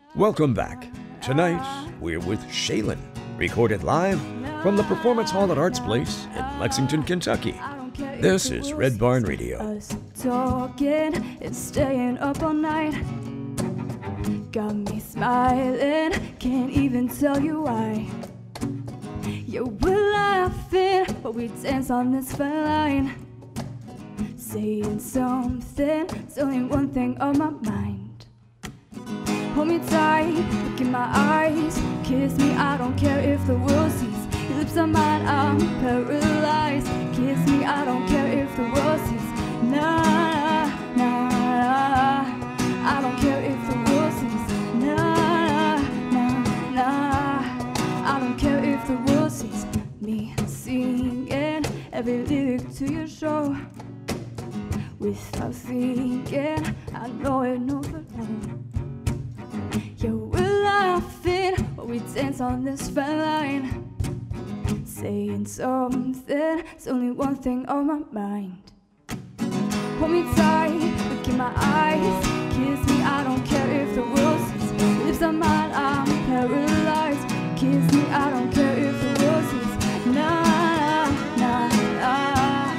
Welcome back. Tonight, we're with Shaylin, recorded live from the Performance Hall at Arts Place in Lexington, Kentucky. This is Red Barn Radio. Us talking and staying up all night got me smiling, can't even tell you why. Yeah, we're laughing, but we dance on this fine line, saying something, it's only one thing on my mind. Hold me tight, look in my eyes, kiss me, I don't care if the world sees. Your lips are mine, I'm paralyzed. Kiss me, I don't care if the world sees. Nah, nah, nah. I don't care if the world sees. Nah, nah, nah. I don't care if the world sees me singing every lyric to your show without thinking. I know it, no for long. Yeah, we're laughing, but we dance on this fine line, saying something, it's only one thing on my mind. Hold me tight, look in my eyes, kiss me, I don't care if the world sees. Your lips are mine, I'm paralyzed. Kiss me, I don't care if the world sees. Nah, nah, nah.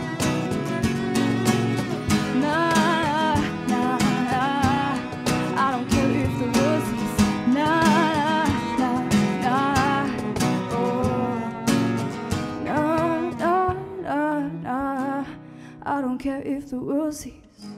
Nah, nah, nah. I don't care if the world sees. Nah, nah, nah. Oh. I don't care if the world sees.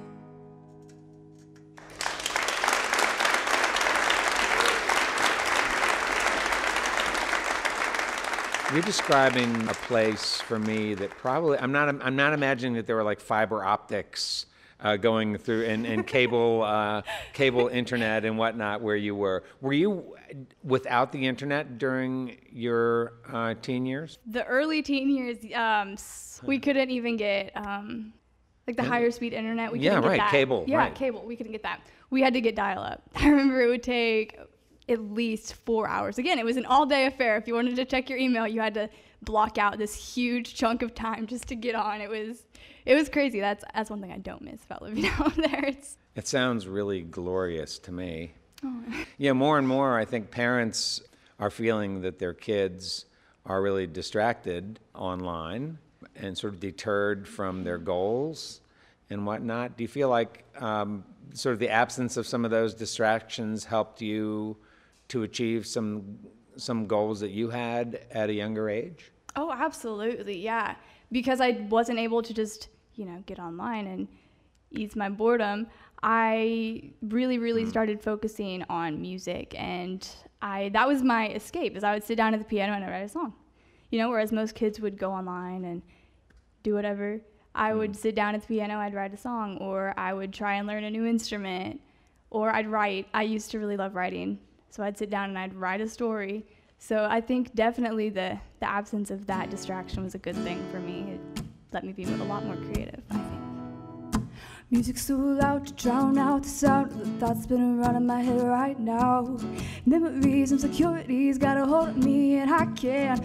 You're describing a place for me that probably I'm not imagining that there were like fiber optics going through and cable cable internet and whatnot where you were. Were you without the internet during your teen years? The early teen years, we couldn't even get like the higher speed internet. We couldn't get that. Cable. Yeah, right. cable. We couldn't get that. We had to get dial-up. I remember it would take at least 4 hours. Again, it was an all-day affair. If you wanted to check your email, you had to block out this huge chunk of time just to get on. It was crazy. That's one thing I don't miss about living out there. It sounds really glorious to me. Oh. Yeah, more and more I think parents are feeling that their kids are really distracted online and sort of deterred from their goals and whatnot. Do you feel like sort of the absence of some of those distractions helped you to achieve some goals that you had at a younger age? Oh, absolutely, yeah. Because I wasn't able to just, get online and ease my boredom, I really started focusing on music, and that was my escape, is I would sit down at the piano and I'd write a song. Whereas most kids would go online and do whatever, I would sit down at the piano, I'd write a song, or I would try and learn a new instrument, or I'd write. I used to really love writing, so I'd sit down and I'd write a story. So I think definitely the absence of that distraction was a good thing for me. It let me be a lot more creative, I think. Music's too loud to drown out the sound of the thoughts spinning around in my head right now. Memories and securities got a hold of me, and I can't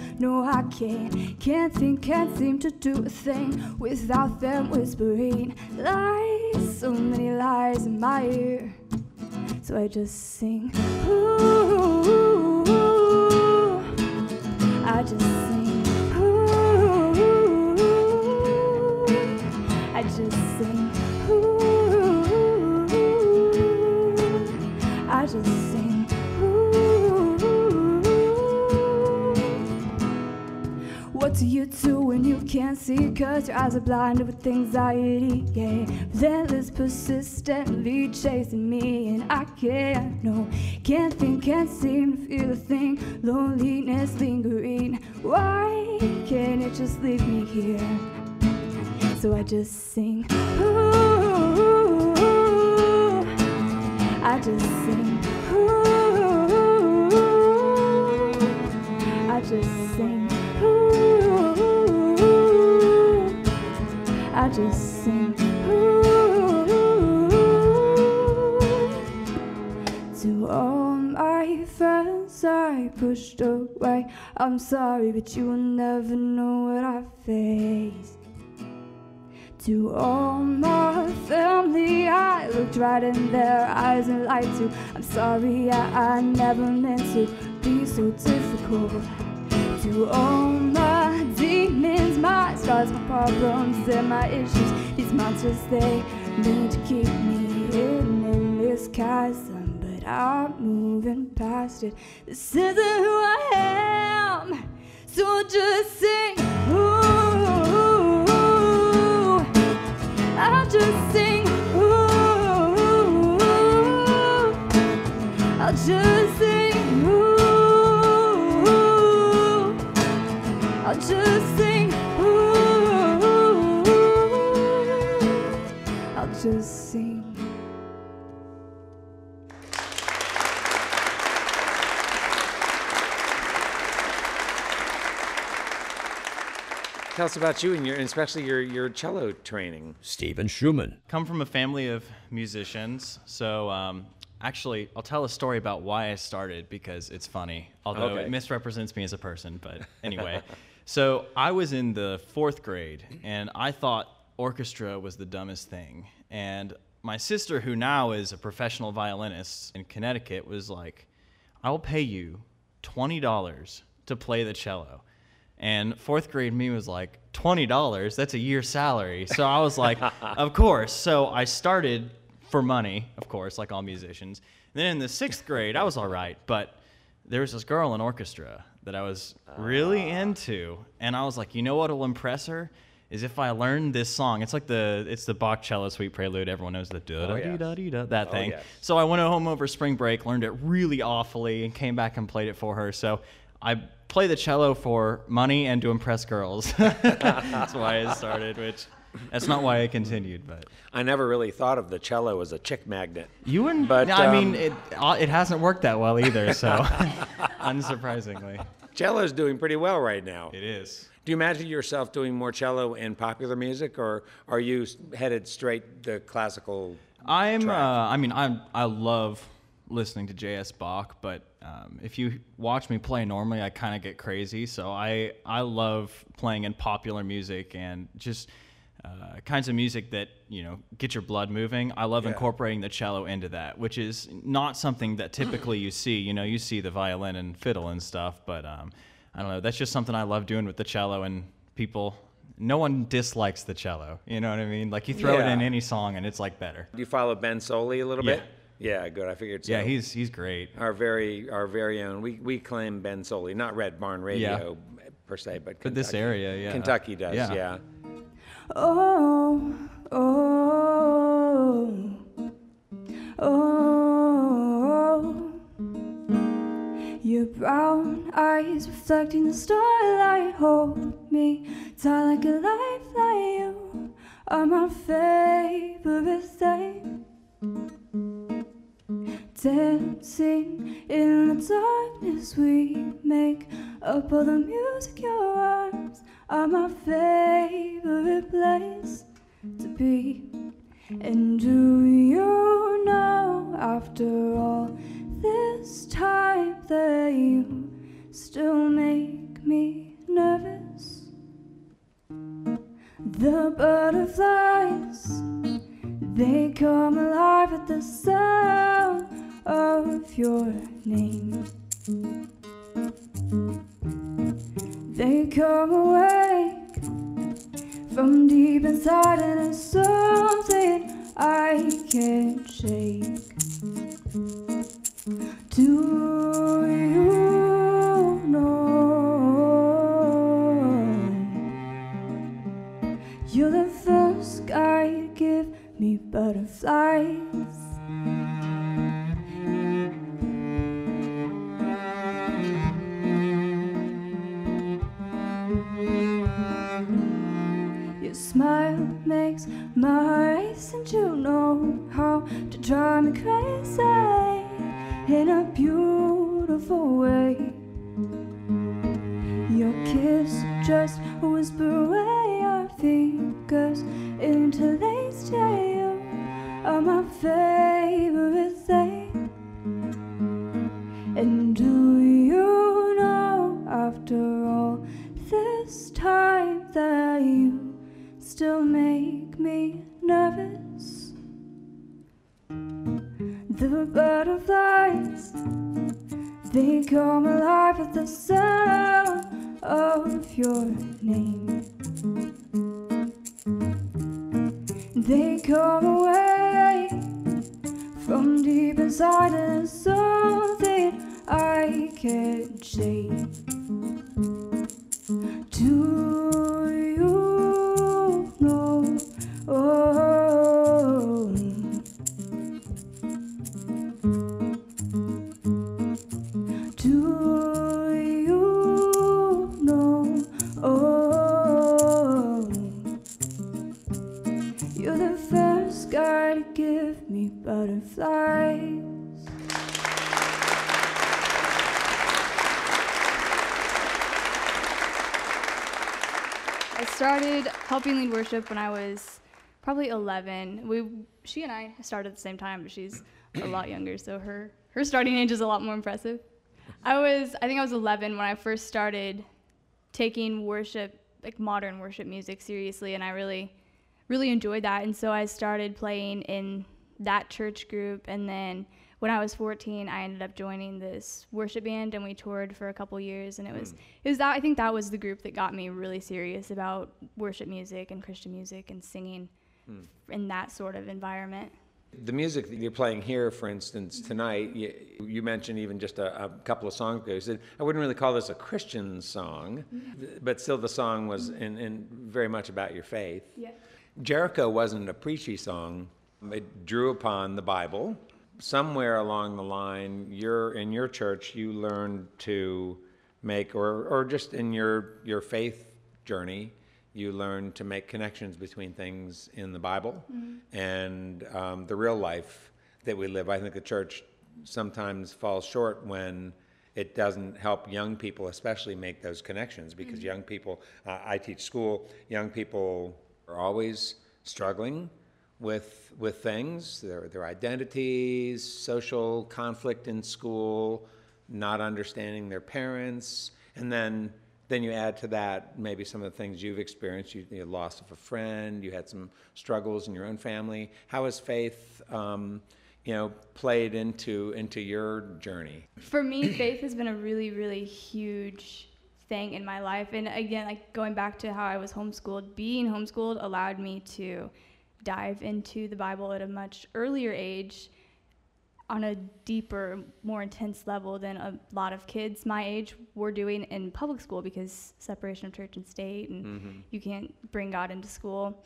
think, can't seem to do a thing without them whispering lies, so many lies in my ear. So I just sing, ooh, I just sing, ooh, I just sing, ooh, I just sing, ooh. What do you do when you can't see? 'Cause your eyes are blinded with anxiety, yeah. Relentless, persistently chasing me, and I can't think, can't seem to feel a thing. Loneliness lingering. Why can't it just leave me here? So I just sing, ooh, I just sing, ooh, I just sing, ooh, I just sing, ooh. To all my friends I pushed away, I'm sorry, but you will never know what I faced. To all my family, I looked right in their eyes and lied to. I'm sorry, I never meant to be so difficult. To all my demons, my scars, my problems, and my issues, these monsters, they mean to keep me hidden in this chasm, but I'm moving past it. This isn't who I am, so just sing, ooh. I'll just sing, ooh. I'll just sing, ooh. I'll just sing, ooh. I'll just sing. Tell us about you and especially your cello training. Stephen Schumann. Come from a family of musicians, so actually, I'll tell a story about why I started because it's funny, although Okay. it misrepresents me as a person, but anyway. So I was in the 4th grade, and I thought orchestra was the dumbest thing. And my sister, who now is a professional violinist in Connecticut, was like, I will pay you $20 to play the cello. And 4th grade me was like, $20? That's a year's salary. So I was like, of course. So I started for money, of course, like all musicians. And then in the 6th grade, I was all right. But there was this girl in orchestra that I was really into. And I was like, you know what will impress her? Is if I learn this song. It's the Bach cello suite prelude. Everyone knows the da-da-dee-da-dee-da, that thing. yes. So I went home over spring break, learned it really awfully, and came back and played it for her. So I play the cello for money and to impress girls. That's why I started, which that's not why I continued. But I never really thought of the cello as a chick magnet. you wouldn't. But, I mean, it hasn't worked that well either. So unsurprisingly, Cello's doing pretty well right now. it is. Do you imagine yourself doing more cello in popular music, or are you headed straight the classical? I'm. track? I love listening to J.S. Bach, but if you watch me play normally, I kind of get crazy. So I love playing in popular music and just kinds of music that get your blood moving. I love incorporating the cello into that, which is not something that typically you see. You see the violin and fiddle and stuff, but I don't know. That's just something I love doing with the cello, and people. No one dislikes the cello. You know what I mean? Like you throw it in any song, and it's like better. Do you follow Ben Soley a little bit? Yeah, good. I figured so. Yeah, he's great. Our very own. We claim Ben Soley, not Red Barn Radio per se, but But this area, yeah. Kentucky does, yeah. Oh, oh, oh. Your brown eyes reflecting the starlight hold me tight like a lifeline. You are my favorite thing. Dancing in the darkness, we make up all the music. Your arms are my favorite place to be. And do you know, after all this time, that you still make me nervous? The butterflies, they come alive at the sound of your name. They come awake from deep inside, and it's something I can't shake. Do you know you're the first guy to give me butterflies? Your smile makes my heart race, and you know how to drive me crazy in a beautiful way. Your kiss just whisper away, our fingers interlaced. Yeah, you are my favorite thing. And do you know, after all this time, that you still make make me nervous. The butterflies, they come alive with the sound of your name. They come away from deep inside, and it's something I can't say. Do you know? Oh, do you know? Oh, you're the first guy to give me butterflies. I started helping lead worship when I was probably 11. She and I started at the same time, but she's a lot younger, so her starting age is a lot more impressive. I think I was 11 when I first started taking worship, like modern worship music, seriously, and I really enjoyed that. And so I started playing in that church group, and then when I was 14, I ended up joining this worship band, and we toured for a couple years. And it was that, I think that was the group that got me really serious about worship music and Christian music and singing in that sort of environment. The music that you're playing here, for instance, tonight, you mentioned even just a couple of songs ago, you said, I wouldn't really call this a Christian song, but still the song was in very much about your faith. Yeah. Jericho wasn't a preachy song. It drew upon the Bible. Somewhere along the line, in your church, you learned to make, or just in your faith journey, you learned to make connections between things in the Bible and the real life that we live. I think the church sometimes falls short when it doesn't help young people especially make those connections, because young people, I teach school, young people are always struggling with things, their identities, social conflict in school, not understanding their parents, and then you add to that maybe some of the things you've experienced. You had loss of a friend, you had some struggles in your own family. How has faith, played into your journey? For me, faith has been a really, really huge thing in my life. And again, like going back to how I was homeschooled, being homeschooled allowed me to dive into the Bible at a much earlier age on a deeper, more intense level than a lot of kids my age were doing in public school, because separation of church and state, and you can't bring God into school.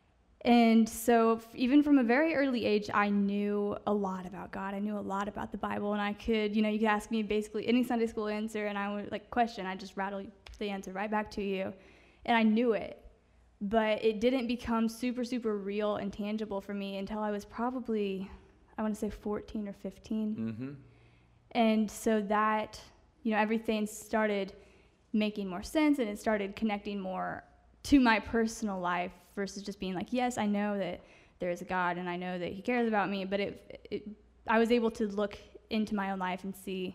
And so even from a very early age, I knew a lot about God. I knew a lot about the Bible, and I could, you could ask me basically any Sunday school answer, and I would question, I just rattle the answer right back to you, and I knew it. But it didn't become super, super real and tangible for me until I was probably, I want to say 14 or 15. And so that, everything started making more sense, and it started connecting more to my personal life versus just being like, yes, I know that there is a God and I know that he cares about me. But I was able to look into my own life and see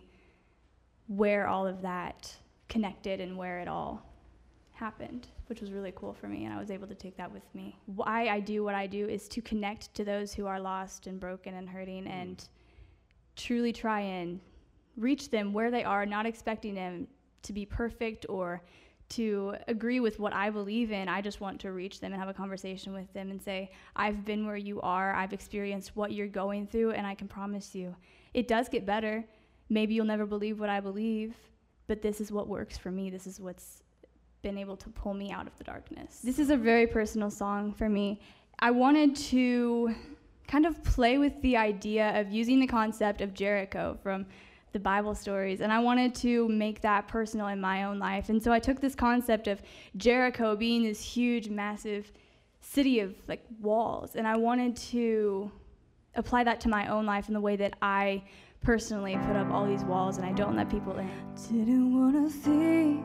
where all of that connected and where it all happened, which was really cool for me, and I was able to take that with me. Why I do what I do is to connect to those who are lost and broken and hurting, and truly try and reach them where they are, not expecting them to be perfect or to agree with what I believe in. I just want to reach them and have a conversation with them and say, I've been where you are, I've experienced what you're going through, and I can promise you it does get better. Maybe you'll never believe what I believe, but this is what works for me. This is what's been able to pull me out of the darkness. This is a very personal song for me. I wanted to kind of play with the idea of using the concept of Jericho from the Bible stories, and I wanted to make that personal in my own life. And so I took this concept of Jericho being this huge, massive city of walls, and I wanted to apply that to my own life in the way that I personally put up all these walls and I don't let people in. Didn't wanna think,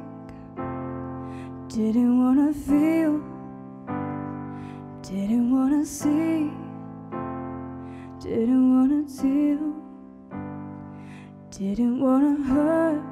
didn't wanna feel, didn't wanna see, didn't wanna deal, didn't wanna hurt,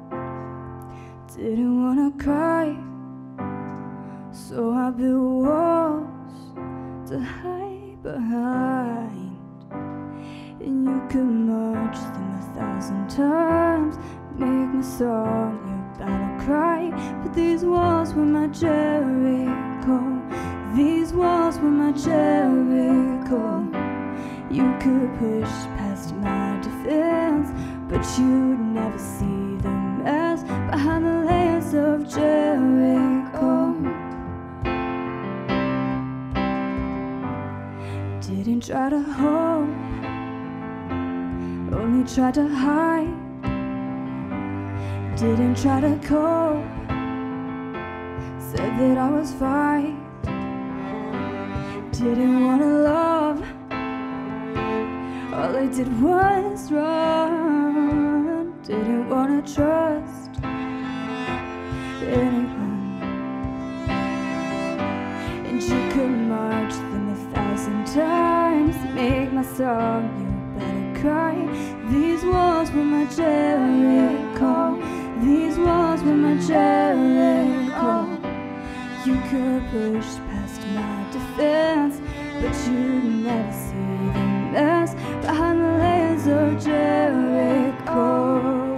didn't wanna cry. So I built walls to hide behind. And you could march them 1,000 times, make my song your battle cry. But these walls were my Jericho. These walls were my Jericho. You could push past my defense, but you'd never see the mess behind the layers of Jericho. Didn't try to hope, only tried to hide. Didn't try to cope, said that I was fine. Didn't wanna love, all I did was run. Didn't wanna trust anyone. And you could march them 1,000 times, make my song you better cry. These walls were my Jericho. These walls were my Jericho. You could push past my defense, but you'd never see the mess behind the layers of Jericho.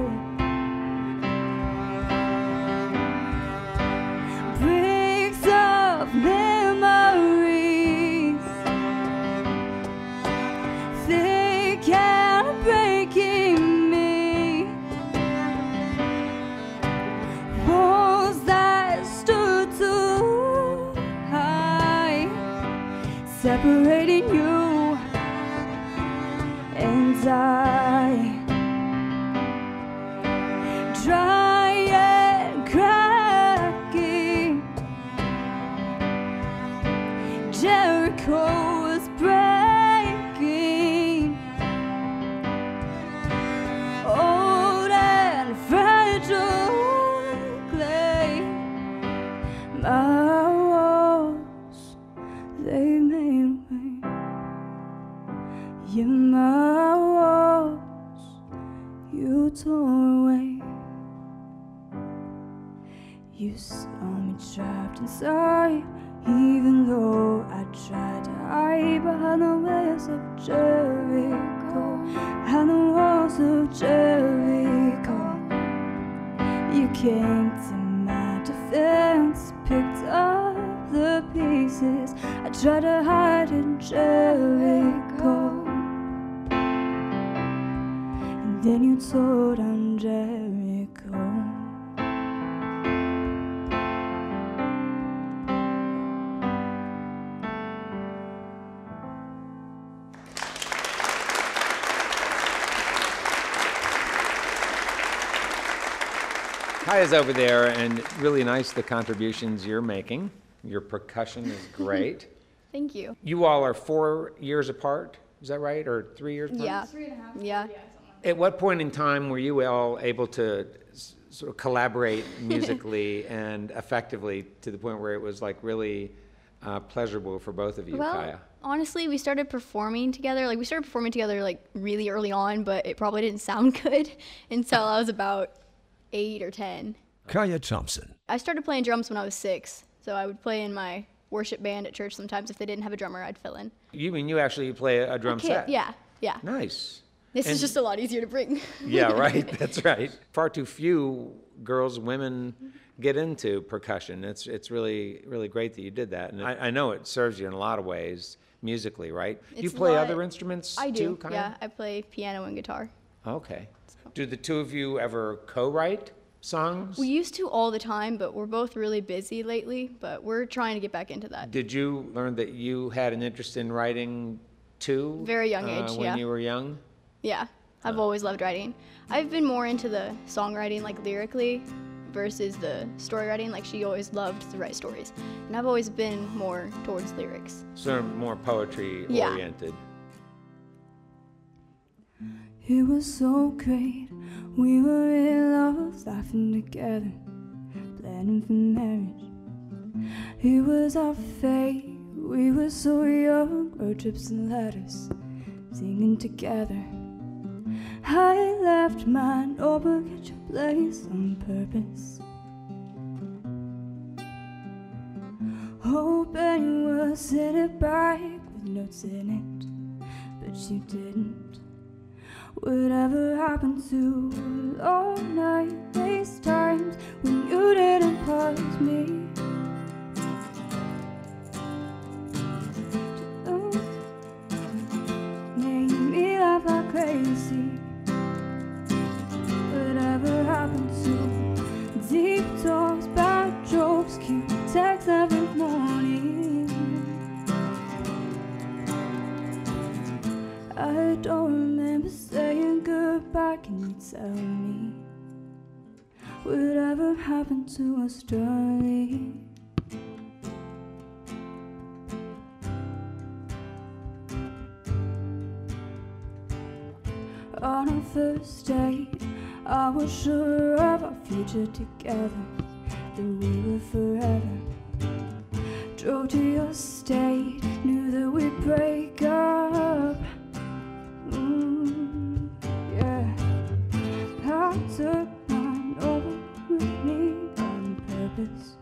Bricks of memories, thick and breaking me. Walls that stood too high, separating you and I. Dry and cracking, Jericho was breaking. Old and fragile clay, my walls, they made way. Yeah, my walls, you tore away. You saw me trapped inside, even though I tried to hide behind the walls of Jericho, behind the walls of Jericho. You came to my defense, picked up the pieces I tried to hide in Jericho. And then you tore down Jericho. Kaya's over there, and really nice the contributions you're making. Your percussion is great. Thank you. You all are 4 years apart, is that right? Or 3 years apart? Yeah. 3.5. Yeah. At what point in time were you all able to sort of collaborate musically and effectively to the point where it was like really pleasurable for both of you, Well, Kaya? honestly, we started performing together. Like, we started performing together, like, really early on, but it probably didn't sound good until I was about 8 or 10. Kaya Thompson. I started playing drums when I was 6, so I would play in my worship band at church sometimes. If they didn't have a drummer, I'd fill in. You mean you actually play a drum set? Yeah, yeah. Nice. This And- is just a lot easier to bring. Yeah, right. That's right. Far too few girls, women get into percussion. It's really, really great that you did that. And I know it serves you in a lot of ways musically, right? Do you It's a play lot- other instruments I too, do, Kaya? yeah. I play piano and guitar. Okay. Do the two of you ever co-write songs? We used to all the time, but we're both really busy lately, but we're trying to get back into that. Did you learn that you had an interest in writing too? Very young age, when yeah. you were young? Yeah, I've always loved writing. I've been more into the songwriting, like lyrically, versus the story writing. Like, she always loved to write stories. And I've always been more towards lyrics. Sort of more poetry Yeah. oriented. It was so great, we were in love, laughing together, planning for marriage. It was our fate, we were so young, road trips and letters, singing together. I left my notebook at your place on purpose. hoping you would send it back with notes in it, but you didn't. Whatever happened to all night FaceTimes when you didn't pause me? Made me laugh like crazy. Whatever happened to deep talks, bad jokes, cute texts every morning? I don't remember saying goodbye. Can you tell me whatever happened to us, darling? On our first date, I was sure of our future together, that we were forever. Drove to your state, knew that we'd break up. Yeah, I took mine over with me on purpose,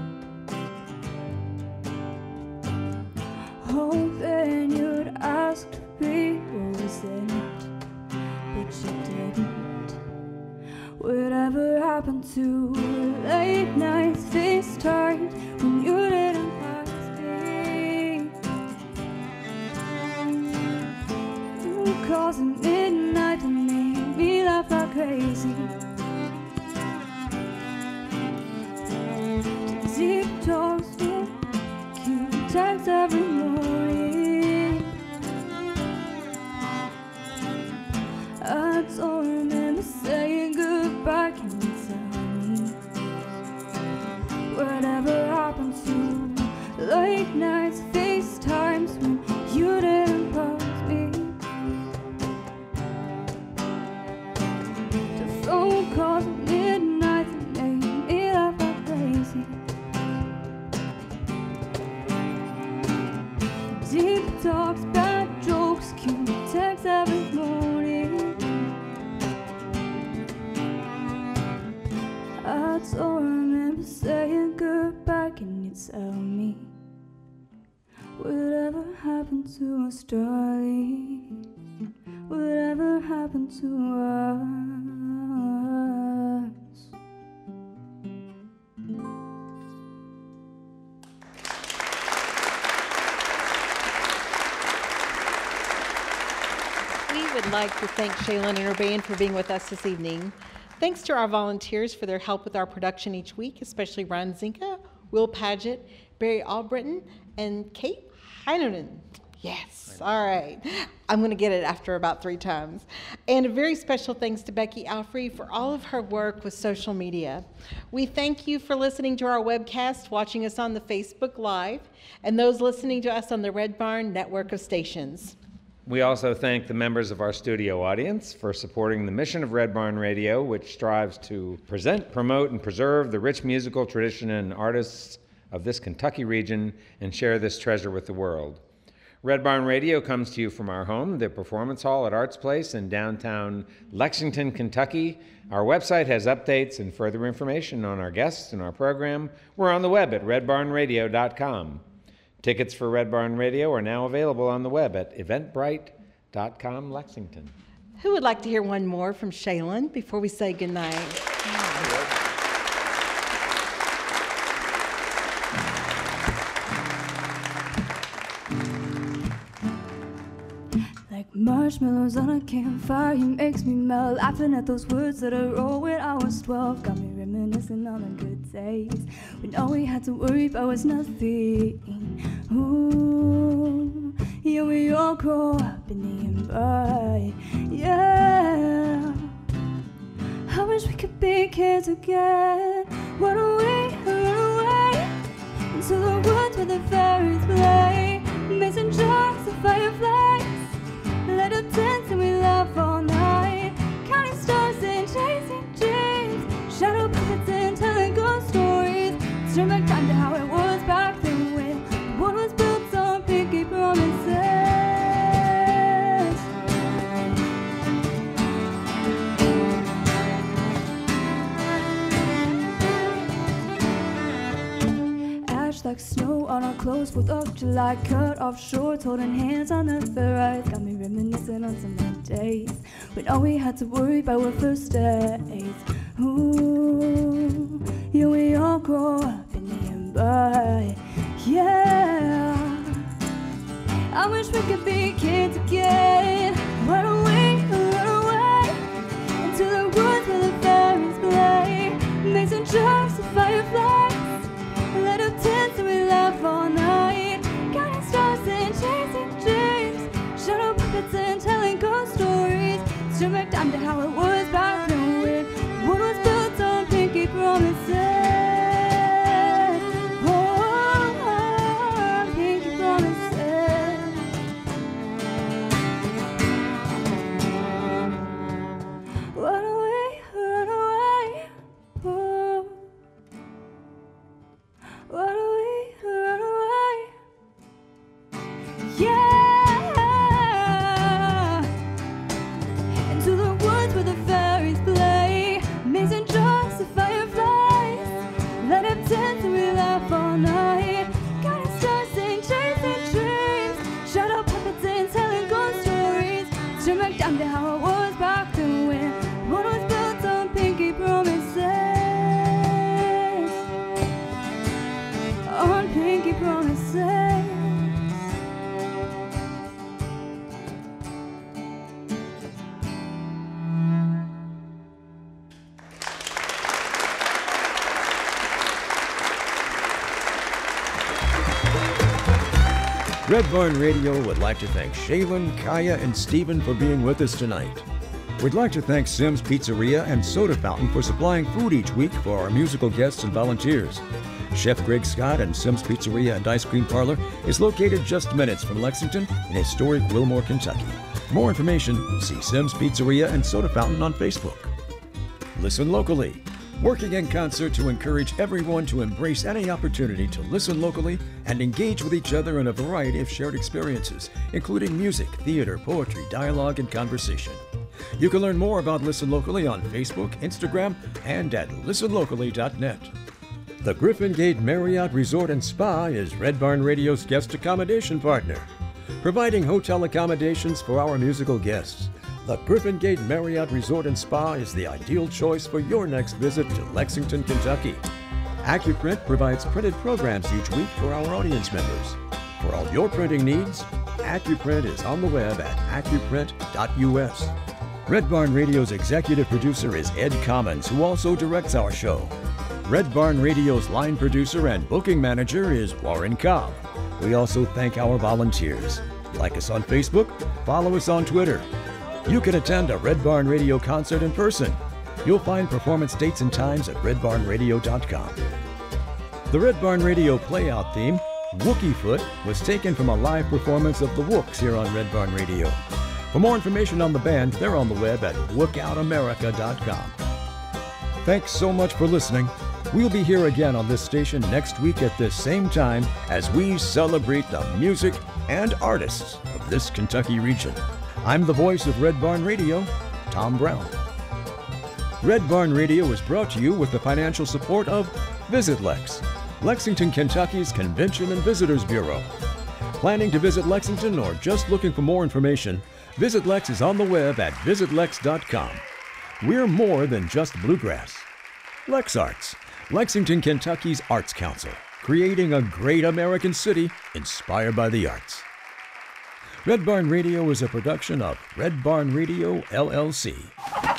hoping you'd ask to be what was in it, but you didn't. Whatever happened to late nights FaceTime when you didn't pass me? You calls at midnight that made me laugh like crazy. Deep talks with cute texts every morning. I don't remember saying goodbye. Can you tell me whatever happened to late nights FaceTimes when you didn't pause me? The phone calls at midnight that made me laugh like crazy. Deep talks, bad jokes, cute texts every morning. I don't remember saying goodbye. Can you tell me whatever happened to us, darling? Whatever happened to us? We would like to thank Shaylin and her band for being with us this evening. Thanks to our volunteers for their help with our production each week, especially Ron Zinka, Will Paget, Barry Albritton, and Kate Heineman. Yes, all right. I'm going to get it after about 3 times. And a very special thanks to Becky Alfrey for all of her work with social media. We thank you for listening to our webcast, watching us on the Facebook Live, and those listening to us on the Red Barn network of stations. We also thank the members of our studio audience for supporting the mission of Red Barn Radio, which strives to present, promote, and preserve the rich musical tradition and artists of this Kentucky region and share this treasure with the world. Red Barn Radio comes to you from our home, the Performance Hall at Arts Place in downtown Lexington, Kentucky. Our website has updates and further information on our guests and our program. We're on the web at redbarnradio.com. Tickets for Red Barn Radio are now available on the web at eventbrite.com Lexington. Who would like to hear one more from Shaylin before we say goodnight? Like marshmallows on a campfire, you makes me melt. Laughing at those words that I wrote when I was 12. Got me reminiscing on the good days when all we had to worry about was nothing. Ooh, yeah, we all grow up in the invite. Yeah, I wish we could be kids again. Run away into the woods where the fairies play. Mason jars of fireflies, light up tents and we laugh all night. Counting stars and chasing dreams, shadow puppets and telling ghost stories. Turn back time to how it was back then when the world was built on pinky promises. splash like snow on our clothes. 4th of July, cut off shorts, holding hands on the ferries. Got me reminiscing on some of the days when all we had to worry about were first dates. Ooh, yeah, we all grow up in the end, but yeah, I wish we could be kids again. Run away into the woods where the fairies play. Make some jokes of fireflies, light up tents and we laugh all night. Counting stars and chasing dreams, shadow puppets and telling ghost stories. Straight back down to how it was back then when what was built on pinky promises. Oh, pinky promises. Run away, oh. Run away, yeah. Into the woods where the fairies play. Amazing jokes of fireflies, light up tents and we laugh all night. Counting stars and chasing dreams, shadow puppets and telling ghost stories. Straight back down to how it was back then when what was built on pinky promises. On pinky promises. Red Barn Radio would like to thank Shaylin, Kaya, and Stephen for being with us tonight. We'd like to thank Sim's Pizzeria and Soda Fountain for supplying food each week for our musical guests and volunteers. Chef Greg Scott and Sim's Pizzeria and Ice Cream Parlor is located just minutes from Lexington in historic Wilmore, Kentucky. For more information, see Sim's Pizzeria and Soda Fountain on Facebook. Listen locally. Working in concert to encourage everyone to embrace any opportunity to listen locally and engage with each other in a variety of shared experiences, including music, theater, poetry, dialogue, and conversation. You can learn more about Listen Locally on Facebook, Instagram, and at listenlocally.net. The Griffin Gate Marriott Resort and Spa is Red Barn Radio's guest accommodation partner, providing hotel accommodations for our musical guests. The Griffin Gate Marriott Resort and Spa is the ideal choice for your next visit to Lexington, Kentucky. AccuPrint provides printed programs each week for our audience members. For all your printing needs, AccuPrint is on the web at accuprint.us. Red Barn Radio's executive producer is Ed Commons, who also directs our show. Red Barn Radio's line producer and booking manager is Warren Cobb. We also thank our volunteers. Like us on Facebook, follow us on Twitter. You can attend a Red Barn Radio concert in person. You'll find performance dates and times at redbarnradio.com. The Red Barn Radio playout theme, Wookie Foot, was taken from a live performance of the Wooks here on Red Barn Radio. For more information on the band, they're on the web at wookoutamerica.com. Thanks so much for listening. We'll be here again on this station next week at this same time as we celebrate the music and artists of this Kentucky region. I'm the voice of Red Barn Radio, Tom Brown. Red Barn Radio is brought to you with the financial support of Visit Lex, Lexington, Kentucky's Convention and Visitors Bureau. Planning to visit Lexington or just looking for more information, Visit Lex is on the web at visitlex.com. We're more than just bluegrass. Lex Arts, Lexington, Kentucky's Arts Council, creating a great American city inspired by the arts. Red Barn Radio is a production of Red Barn Radio, LLC.